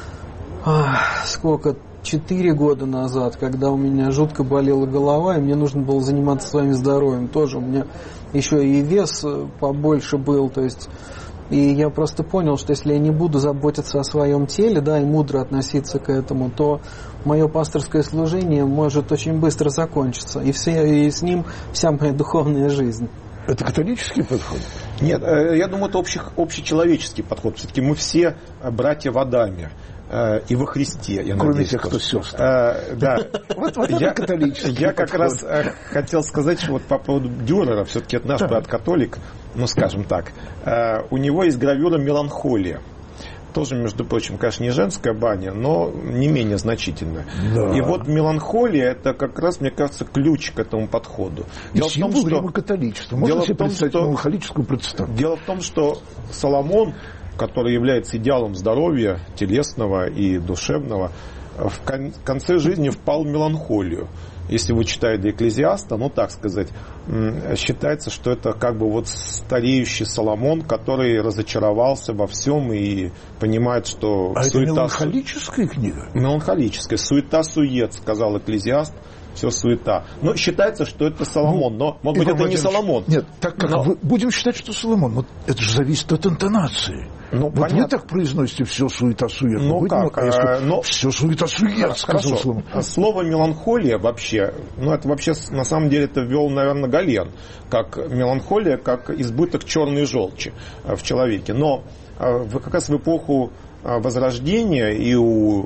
ах, сколько, четыре года назад, когда у меня жутко болела голова, и мне нужно было заниматься своим здоровьем. Тоже у меня еще и вес побольше был, то есть... И я просто понял, что если я не буду заботиться о своем теле, да, и мудро относиться к этому, то мое пасторское служение может очень быстро закончиться. И, все, и с ним вся моя духовная жизнь. Это католический подход? Нет, я думаю, это общий, общечеловеческий подход. Все-таки мы все братья в Адаме и во Христе. Я Кроме надеюсь, тех, кто сестры. А, да. Вот, вот я, это католический Я как подход. раз хотел сказать, что вот по поводу Дюрера, все-таки это наш да. брат-католик, ну, скажем так, у него есть гравюра «Меланхолия». Тоже, между прочим, конечно, не женская баня, но не менее значительная. Да. И вот меланхолия – это как раз, мне кажется, ключ к этому подходу. Дело в том, что католичество. Можно дело себе в том, представить что... меланхолическую протестантку. Дело в том, что Соломон, который является идеалом здоровья телесного и душевного, в конце жизни впал в меланхолию. Если вы читаете Экклезиаста, ну так сказать, считается, что это как бы вот стареющий Соломон, который разочаровался во всем и понимает, что... А суета... это меланхолическая книга? Меланхолическая. Суета-сует, сказал Экклезиаст. Все суета. Но считается, что это Соломон. Но, может быть, это не Соломон. Нет, так как но... вы, будем считать, что Соломон. Вот это же зависит от интонации. Ну, вот понятно. вы так произносите все суета-сует. Ну, как? А я скажу, но... все суета-сует, сказал Соломон. Слово меланхолия вообще, ну, это вообще, на самом деле, это ввел, наверное, Гален. Как меланхолия, как избыток черной желчи в человеке. Но как раз в эпоху Возрождения и, у,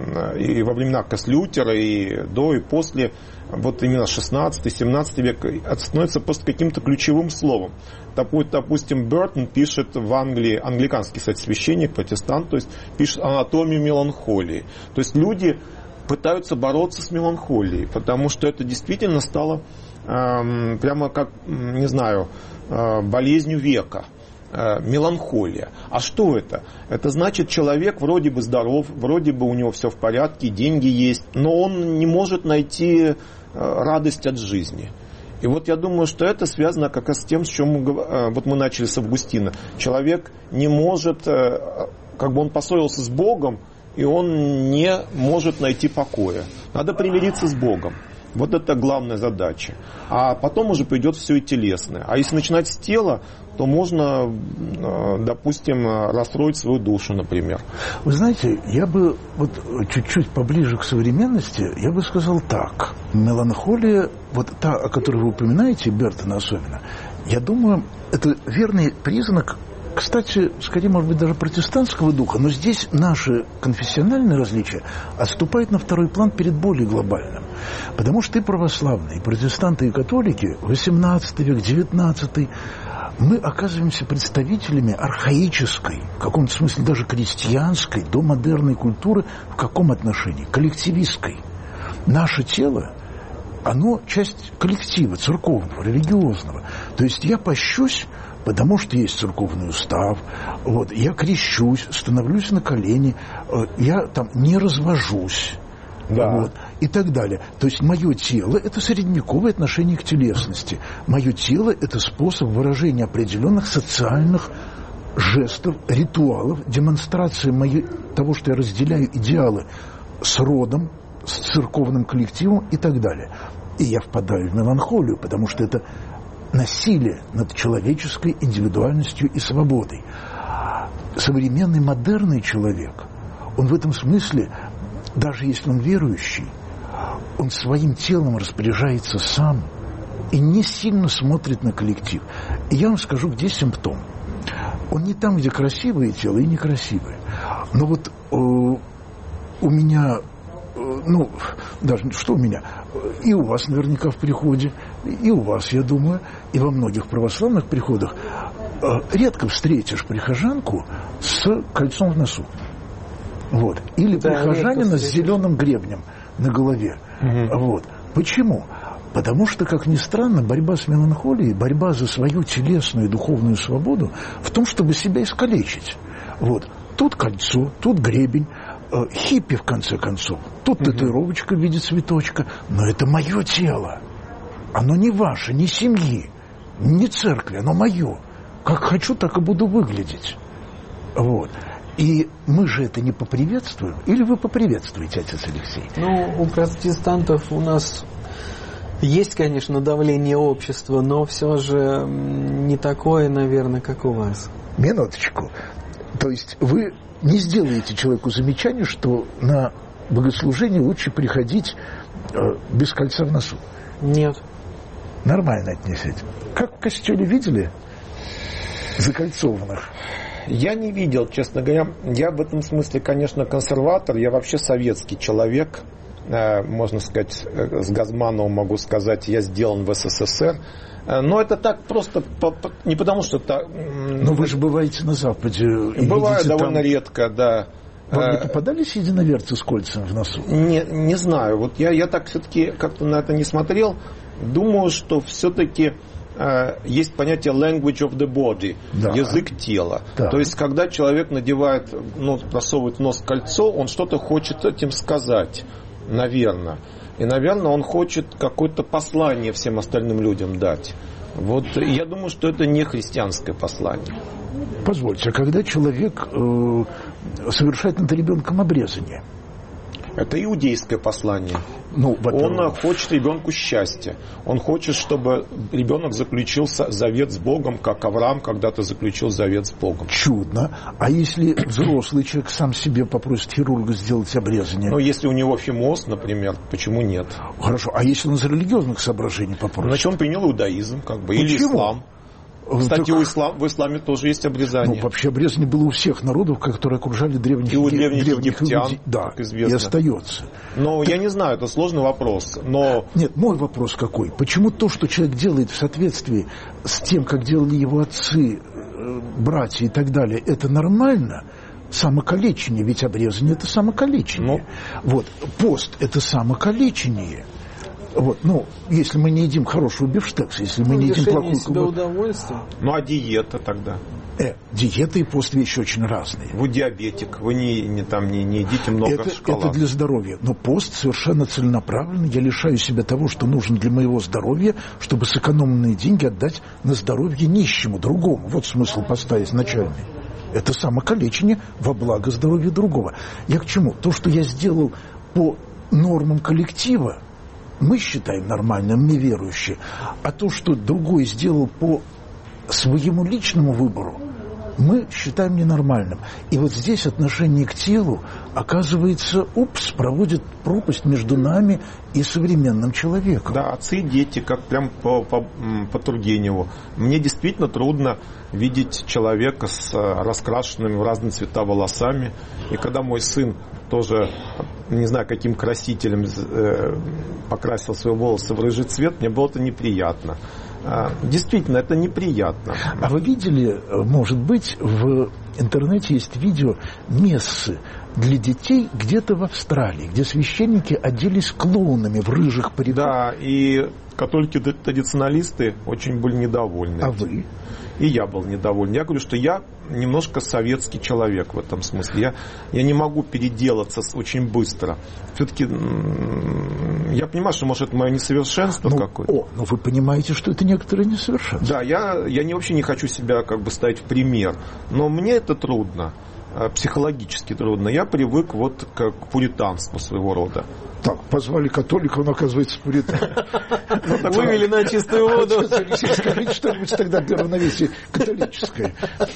и во времена Каслютера, и до, и после, вот именно шестнадцатый-семнадцатый век, становится просто каким-то ключевым словом. Допустим, Бертон пишет в Англии, англиканский, кстати, священник, протестант, то есть пишет анатомию меланхолии. То есть люди пытаются бороться с меланхолией, потому что это действительно стало эм, прямо как, не знаю, э, болезнью века. Меланхолия. А что это? Это значит, человек вроде бы здоров, вроде бы у него все в порядке, деньги есть, но он не может найти радость от жизни. И вот я думаю, что это связано как раз с тем, с чем мы, вот мы начали с Августина. Человек не может, как бы он поссорился с Богом, и он не может найти покоя. Надо примириться с Богом. Вот это главная задача. А потом уже придет все и телесное. А если начинать с тела, то можно, допустим, расстроить свою душу, например. Вы знаете, я бы вот чуть-чуть поближе к современности, я бы сказал так. Меланхолия, вот та, о которой вы упоминаете, Бертона особенно, я думаю, это верный признак, кстати, скорее, может быть, даже протестантского духа, но здесь наши конфессиональные различия отступают на второй план перед более глобальным. Потому что и православные, и протестанты, и католики, восемнадцатый век, девятнадцатый, мы оказываемся представителями архаической, в каком-то смысле даже крестьянской, домодерной культуры. В каком отношении? Коллективистской. Наше тело, оно часть коллектива церковного, религиозного. То есть я пощусь, потому что есть церковный устав, вот, я крещусь, становлюсь на колени, я там не развожусь. Да. Вот, и так далее. То есть мое тело – это средневековое отношение к телесности. Мое тело – это способ выражения определенных социальных жестов, ритуалов, демонстрации моей, того, что я разделяю идеалы с родом, с церковным коллективом и так далее. И я впадаю в меланхолию, потому что это насилие над человеческой индивидуальностью и свободой. Современный модерный человек, он в этом смысле, даже если он верующий, он своим телом распоряжается сам и не сильно смотрит на коллектив. И я вам скажу, где симптом. Он не там, где красивое тело и некрасивое. Но вот э, у меня, э, ну, даже что у меня, и у вас наверняка в приходе, и у вас, я думаю, и во многих православных приходах э, редко встретишь прихожанку с кольцом в носу. Вот. Или да, прихожанина с зеленым гребнем на голове. Угу. Вот. Почему? Потому что, как ни странно, борьба с меланхолией, борьба за свою телесную и духовную свободу в том, чтобы себя искалечить. Вот. Тут кольцо, тут гребень, э, хиппи, в конце концов. Тут угу. татуировочка в виде цветочка. Но это мое тело. Оно не ваше, не семьи, не церкви, оно мое. Как хочу, так и буду выглядеть. Вот. И мы же это не поприветствуем. Или вы поприветствуете, отец Алексей? Ну, у протестантов у нас есть, конечно, давление общества, но все же не такое, наверное, как у вас. Минуточку. То есть вы не сделаете человеку замечание, что на богослужение лучше приходить э, без кольца в носу? Нет. Нормально отнесете. Как в костеле видели закольцованных? Я не видел, честно говоря. Я в этом смысле, конечно, консерватор. Я вообще советский человек. Можно сказать, с Газмановым могу сказать, я сделан в СССР. Но это так просто не потому, что... это. Но вы же бываете на Западе. Бываю довольно там... редко, да. Вам не попадались единоверцы с кольцем в носу? Не, не знаю. Вот я, я так все-таки как-то на это не смотрел. Думаю, что все-таки... есть понятие language of the body, да. язык тела. Да. То есть, когда человек надевает, ну, просовывает в нос кольцо, он что-то хочет этим сказать, наверное. И, наверное, он хочет какое-то послание всем остальным людям дать. Вот я думаю, что это не христианское послание. Позвольте, а когда человек э, совершает над ребенком обрезание? Это иудейское послание. Ну, он хочет ребенку счастья. Он хочет, чтобы ребенок заключил завет с Богом, как Авраам когда-то заключил завет с Богом. Чудно. А если взрослый человек сам себе попросит хирурга сделать обрезание? Ну, если у него фимоз, например, почему нет? Хорошо. А если он из религиозных соображений попросит? Значит, он принял иудаизм, как бы, или ислам. Кстати, так... у ислам, в исламе тоже есть обрезание. Ну, вообще обрезание было у всех народов, которые окружали древних, и у древних, древних египтян, людей. Да, как известно. И остается. Но так... я не знаю, это сложный вопрос. Но... Нет, мой вопрос какой? Почему то, что человек делает в соответствии с тем, как делали его отцы, братья и так далее, это нормально? Самокалечение, ведь обрезание – это самокалечение. Ну... Вот, пост – это самокалечение. Вот, ну, если мы не едим хорошего бифштекса, если мы ну, не едим плохую себе удовольствие. Ну, а диета тогда? Э, диета и пост вещи очень разные. Вы диабетик, вы не, не, там, не, не едите много это, шоколада. Это для здоровья. Но пост совершенно целенаправленный. Я лишаю себя того, что нужно для моего здоровья, чтобы сэкономленные деньги отдать на здоровье нищему, другому. Вот смысл поста изначальный. Это самокалечение во благо здоровья другого. Я к чему? То, что я сделал по нормам коллектива, мы считаем нормальным, мы верующие. А то, что другой сделал по своему личному выбору, мы считаем ненормальным. И вот здесь отношение к телу, оказывается, упс, проводит пропасть между нами и современным человеком. Да, отцы и дети, как прям по, по, по Тургеневу. Мне действительно трудно видеть человека с раскрашенными в разные цвета волосами. И когда мой сын тоже, не знаю, каким красителем э, покрасил свои волосы в рыжий цвет, мне было это неприятно. Действительно, это неприятно. А вы видели, может быть, в интернете есть видео мессы для детей где-то в Австралии, где священники оделись клоунами в рыжих париках? Да, и католики-традиционалисты очень были недовольны. А вы? И я был недоволен. Я говорю, что я немножко советский человек в этом смысле. Я, я не могу переделаться очень быстро. Все-таки я понимаю, что, может, это мое несовершенство ну, какое-то. О, но вы понимаете, что это некоторое несовершенство. Да, я, я не, вообще не хочу себя как бы ставить в пример. Но мне это трудно. психологически трудно. Я привык вот к пуританству своего рода. Так, позвали католика, он, оказывается, пуритан. Вывели на чистую воду. Скажите что-нибудь тогда для равновесия католическое.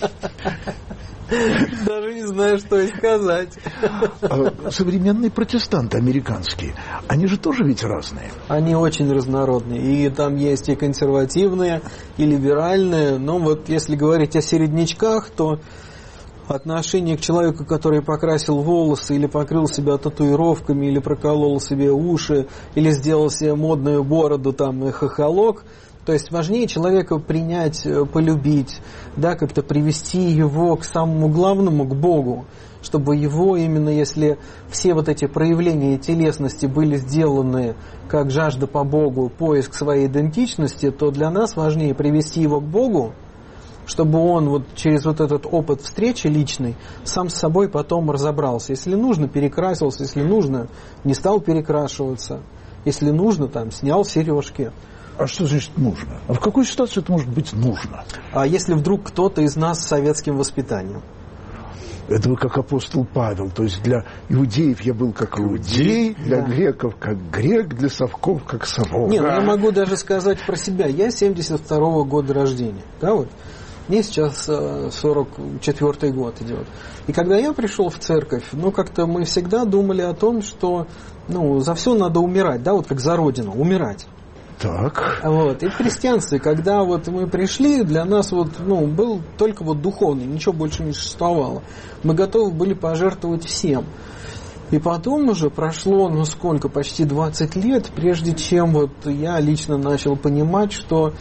Даже не знаю, что и сказать. Современные протестанты американские, они же тоже ведь разные. Они очень разнородные. И там есть и консервативные, и либеральные. Но вот если говорить о середнячках, то отношение к человеку, который покрасил волосы, или покрыл себя татуировками, или проколол себе уши, или сделал себе модную бороду там, и хохолок. То есть важнее человека принять, полюбить, да, как-то привести его к самому главному, к Богу, чтобы его именно, если все вот эти проявления телесности были сделаны как жажда по Богу, поиск своей идентичности, то для нас важнее привести его к Богу, чтобы он вот через вот этот опыт встречи личный сам с собой потом разобрался. Если нужно, перекрасился, если нужно, не стал перекрашиваться, если нужно, там, снял сережки. А что значит нужно? А в какой ситуации это может быть нужно? А если вдруг кто-то из нас с советским воспитанием? Это вы как апостол Павел. То есть для иудеев я был как иудей, для да. греков как грек, для совков как совок. Не, ну я могу даже сказать про себя. Я семьдесят второго года рождения. Да, вот. Мне сейчас сорок четвёртый год идет. И когда я пришел в церковь, ну как-то мы всегда думали о том, что ну, за все надо умирать, да, вот как за родину, умирать. Так. Вот. И в христианстве, когда вот мы пришли, для нас вот, ну, был только вот духовный, ничего больше не существовало. Мы готовы были пожертвовать всем. И потом уже прошло, ну сколько, почти двадцать лет, прежде чем вот я лично начал понимать, что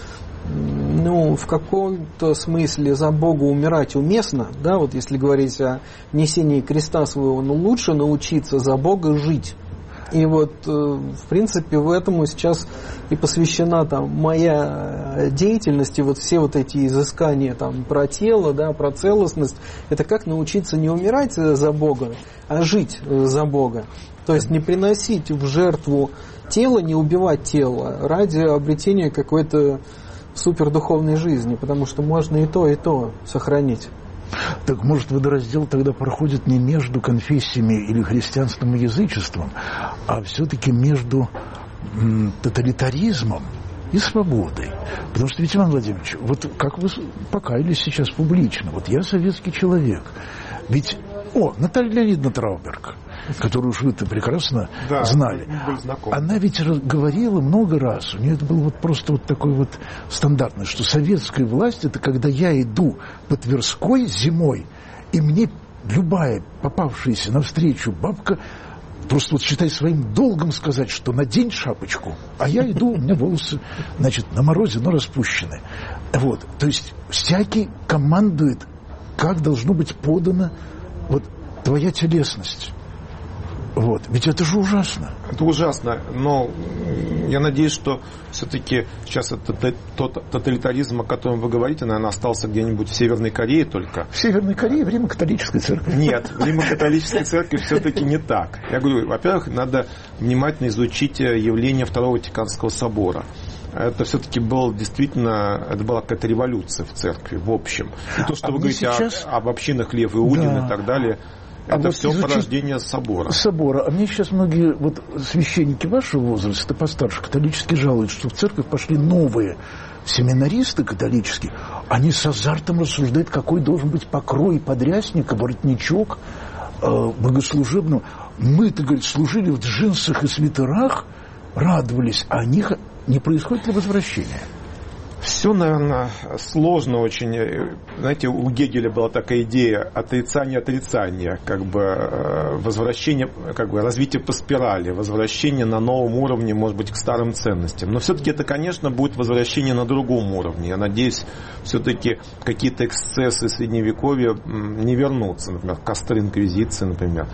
ну, в каком-то смысле за Бога умирать уместно, да, вот если говорить о несении креста своего, ну лучше научиться за Бога жить. И вот, в принципе, в этом сейчас и посвящена там моя деятельность, и вот все вот эти изыскания там про тело, да, про целостность, это как научиться не умирать за Бога, а жить за Бога. То есть не приносить в жертву тело, не убивать тело ради обретения какой-то супердуховной жизни, потому что можно и то, и то сохранить. Так может водораздел тогда проходит не между конфессиями или христианством и язычеством, а все-таки между м, тоталитаризмом и свободой. Потому что, ведь, Иван Владимирович, вот как вы покаялись сейчас публично, вот я советский человек, ведь, о, Наталья Леонидовна Трауберг, которую уж вы-то прекрасно да, знали, она ведь говорила много раз, у нее это было вот просто вот такой вот стандартный, что советская власть — это когда я иду по Тверской зимой, и мне любая попавшаяся навстречу бабка просто вот считай своим долгом сказать, что надень шапочку, а я иду, у меня волосы, значит, на морозе, но распущены. Вот, то есть всякий командует, как должно быть подана вот твоя телесность. Вот. Ведь это же ужасно. Это ужасно, но я надеюсь, что все-таки сейчас этот тот тоталитаризм, о котором вы говорите, наверное, остался где-нибудь в Северной Корее только. В Северной Корее в Римо-католической церкви. Нет, в Римо-католической церкви все-таки не так. Я говорю, во-первых, надо внимательно изучить явление Второго Ватиканского собора. Это все-таки было действительно, это была какая-то революция в церкви, в общем. И то, что а вы говорите сейчас... о, об общинах Лев Иудин да. и так далее, это а вот все порождение собора. Собора. А мне сейчас многие вот священники вашего возраста, постарше, католически жалуют, что в церковь пошли новые семинаристы католические. Они с азартом рассуждают, какой должен быть покрой подрясника, воротничок э, богослужебного. Мы-то, говорит, служили в джинсах и свитерах, радовались, а о них не происходит ли возвращение? Все, наверное, сложно очень. Знаете, у Гегеля была такая идея отрицания-отрицания, как бы возвращение, как бы развитие по спирали, возвращение на новом уровне, может быть, к старым ценностям. Но все-таки это, конечно, будет возвращение на другом уровне. Я надеюсь, все-таки какие-то эксцессы Средневековья не вернутся, например, костры инквизиции, например.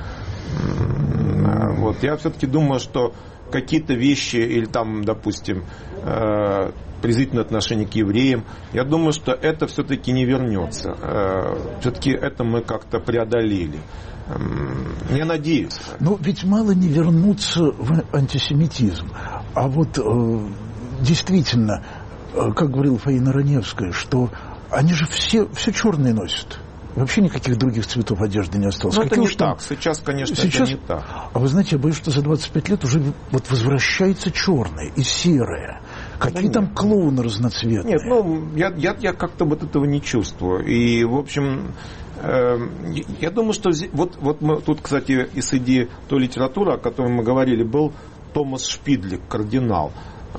Вот. Я все-таки думаю, что какие-то вещи, или там, допустим, презрительное отношение к евреям, я думаю, что это все-таки не вернется. Все-таки это мы как-то преодолели. Я надеюсь. Но ведь мало не вернуться в антисемитизм. А вот действительно, как говорила Фаина Раневская, что они же все, все черные носят. вообще никаких других цветов одежды не осталось. Ну, это не уж там... так. Сейчас, конечно, Сейчас... это не так. А вы знаете, я боюсь, что за двадцать пять лет уже вот возвращается черное и серое. Какие да там нет. клоуны разноцветные? Нет, ну, я, я, я как-то вот этого не чувствую. И, в общем, э, я думаю, что вот, вот мы тут, кстати, и среди той литературы, о которой мы говорили, был Томас Шпидлик, кардинал.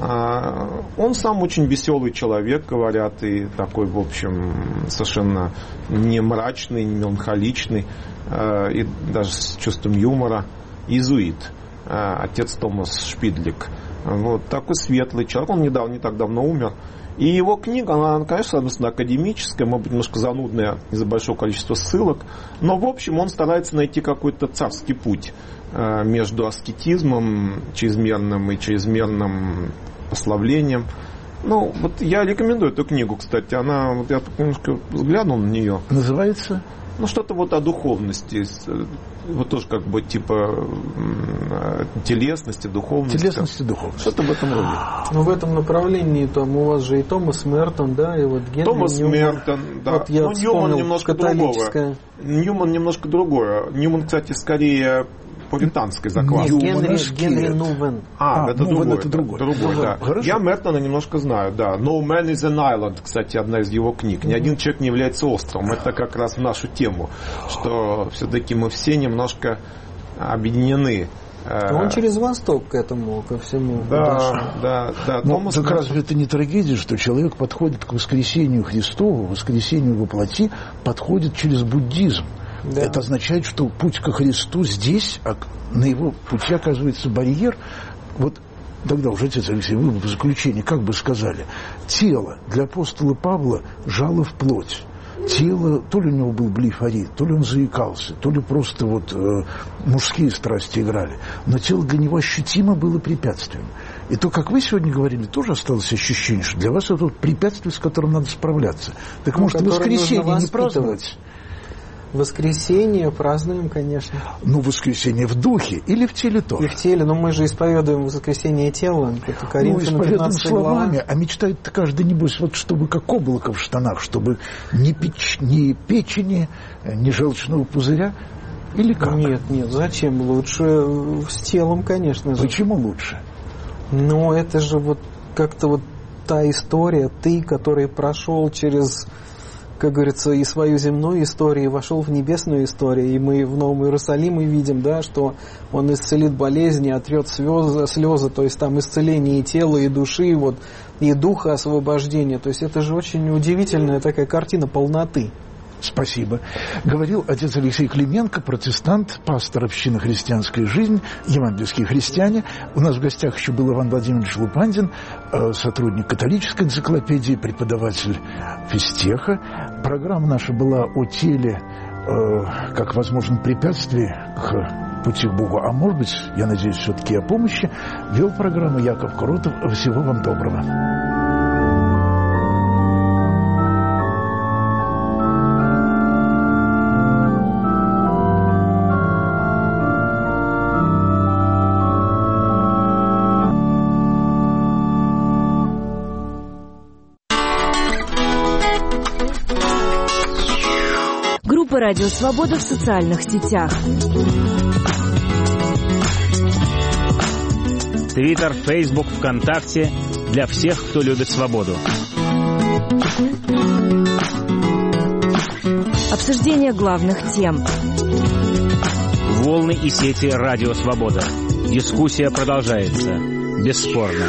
Он сам очень веселый человек, говорят, и такой, в общем, совершенно не мрачный, не меланхоличный, и даже с чувством юмора. Иезуит, отец Томас Шпидлик. Вот, такой светлый человек, он недавно, не так давно умер. И его книга, она, конечно, одновременно академическая, может быть, немножко занудная из-за большого количества ссылок, но, в общем, он старается найти какой-то царский путь между аскетизмом чрезмерным и чрезмерным прославлением. Ну, вот я рекомендую эту книгу, кстати, она, вот я немножко взглянул на нее. Называется? Ну, что-то вот о духовности, вот тоже как бы типа телесности, духовности. Телесности, духовности. Что-то в этом роде. Но в этом направлении там у вас же и Томас Мертон, да, и вот Генри Томас Ньюман. Мертон, да. Вот я Но Ньюман немножко другое. Ньюман немножко другое. Ньюман, кстати, скорее пуританской закваски. Генри, Генри Нувен. А, а это Нувен другой. Это другой. другой да. Я Мертона немножко знаю, да. No Man is an Island, кстати, одна из его книг. Ни один человек не является островом. Это как раз в нашу тему, что все-таки мы все немножко объединены. Он через Восток к этому, ко всему. Да, да, да. Но Томас так разве это не трагедия, что человек подходит к воскресению Христову, воскресению во плоти, подходит через буддизм? Да. Это означает, что путь ко Христу здесь, а на его пути оказывается барьер. Вот тогда уже, отец Алексей, вы в заключении как бы сказали, тело для апостола Павла жало в плоть. Тело, то ли у него был блефорит, то ли он заикался, то ли просто вот э, мужские страсти играли. Но тело для него ощутимо было препятствием. И то, как вы сегодня говорили, тоже осталось ощущение, что для вас это вот препятствие, с которым надо справляться. Так ну, может, воскресенье не праздновать? Воскресенье празднуем, конечно. Ну, воскресенье в духе или в теле тоже? И в теле, но мы же исповедуем воскресенье тела. Это Коринфянам, ну, исповедуем словами, глава. А мечтает каждый, небось, вот чтобы как облако в штанах, чтобы ни, печ, ни печени, ни желчного пузыря. Или как? Нет, нет, зачем? Лучше с телом, конечно же. Почему лучше? Ну, это же вот как-то вот та история, ты, который прошел через... как говорится, и свою земную историю, и вошел в небесную историю. И мы в Новом Иерусалиме видим, да, что он исцелит болезни, отрет слезы, слезы, то есть там исцеление и тела, и души, вот, и духа освобождения. То есть это же очень удивительная такая картина полноты. Спасибо. Говорил отец Алексей Клименко, протестант, пастор общины «Христианская жизнь», евангельские христиане. У нас в гостях еще был Иван Владимирович Лупандин, сотрудник католической энциклопедии, преподаватель физтеха. Программа наша была о теле как возможном препятствии к пути к Богу. А может быть, я надеюсь, все-таки о помощи. Вел программу Яков Кротов. Всего вам доброго. Радио Свобода в социальных сетях. Твиттер, Фейсбук, ВКонтакте. Для всех, кто любит свободу. Обсуждение главных тем. Волны и сети Радио Свобода. Дискуссия продолжается. Бесспорно.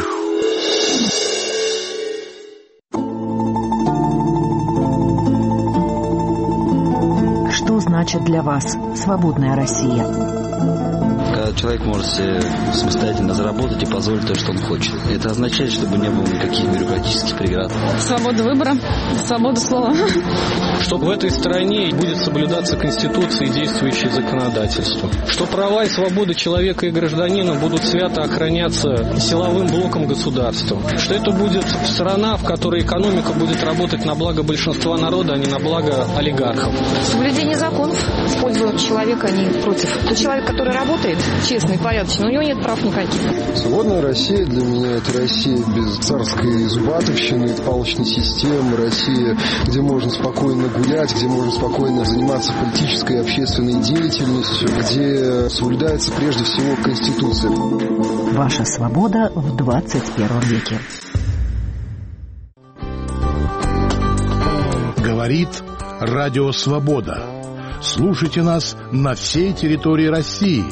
Значит для вас свободная Россия? Когда человек может себе самостоятельно заработать и позволить то, что он хочет. Это означает, чтобы не было никаких бюрократических преград. Свобода выбора, свобода слова. Что в этой стране будет соблюдаться Конституция и действующее законодательство. Что права и свободы человека и гражданина будут свято охраняться силовым блоком государства. Что это будет страна, в которой экономика будет работать на благо большинства народа, а не на благо олигархов. Соблюдение законов в пользу человека, а не против. Тот человек, который работает, честный, порядочный, у него нет прав никаких. Свободная Россия для меня — это Россия без царской зубатовщины, палочной системы, Россия, где можно спокойно гулять, где можно спокойно заниматься политической и общественной деятельностью, где соблюдается прежде всего Конституция. Ваша свобода в двадцать первом веке. Говорит Радио Свобода. Слушайте нас на всей территории России.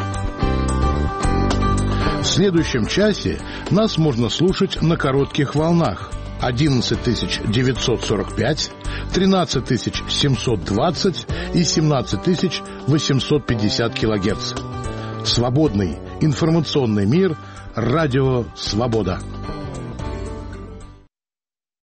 В следующем часе нас можно слушать на коротких волнах одиннадцать тысяч девятьсот сорок пять, тринадцать тысяч семьсот двадцать и семнадцать тысяч восемьсот пятьдесят килогерц. Свободный информационный мир. Радио Свобода.